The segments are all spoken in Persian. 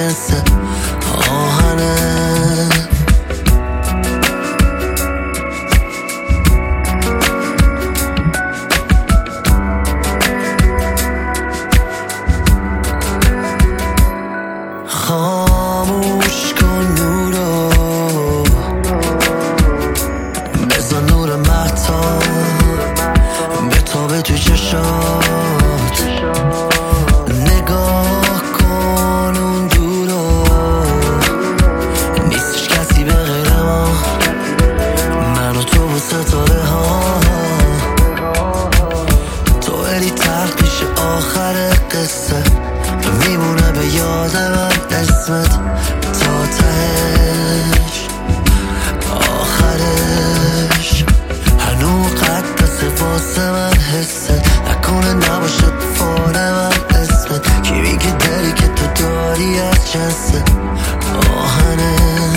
جنس آهنه. خاموش کن نورو، بزن نور مهتاب بتابه تو چشات. نگاه کن اون دورو، نیستش کسی به غیر ما، من و تو و ستاره ها. تو الی تلخ پیش آخر قصه، میمونه به یاد من اسمت تا تهش آخرش. هنو قدسه واسه من حسه، نکنه نباشه فال من اسمت. کی میگه داری که تو داری از جنس آهنه.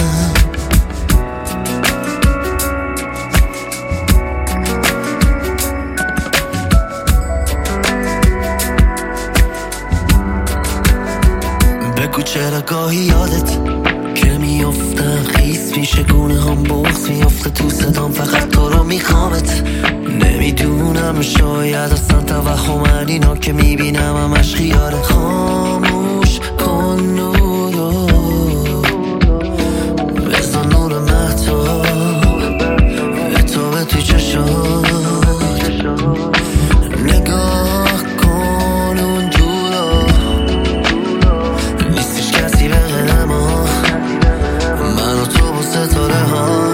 بگو چرا گاهی یادت که میافتم خیس میشه، گونه هم بغض میافته تو صدام، فقط تو رو میخوامت. نمیدونم شاید اصلا توهم اینا که میبینم همش خیاره. خاموش کن نورو، بزن نور مهتاب بتابه تو چشات. نگاه کن اون دورو، نیستش کسی به غیر ما، من و تو و ستاره ها.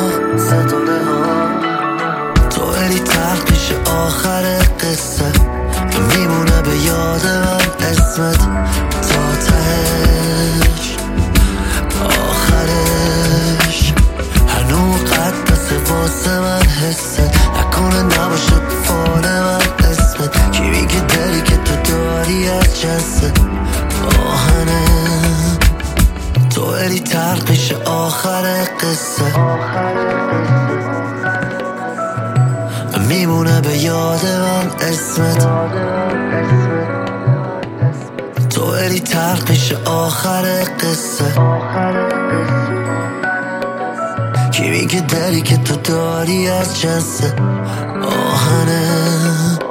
تو الی تلخ پیش آخر قصه، میمونه به یاد من اسمت تا تهش آخرش. هنو قدسه واسه من حسه، نکنه نباشه فال من اسمت. کی میگه داری که تو داری از جنس آهنه. تو الی تلخ پیش آخر قصه، میمونه به یاد من اسمت. تو الی تلخ پیش آخر قصه، کی میگه داری که تو داری از جنس آهنه.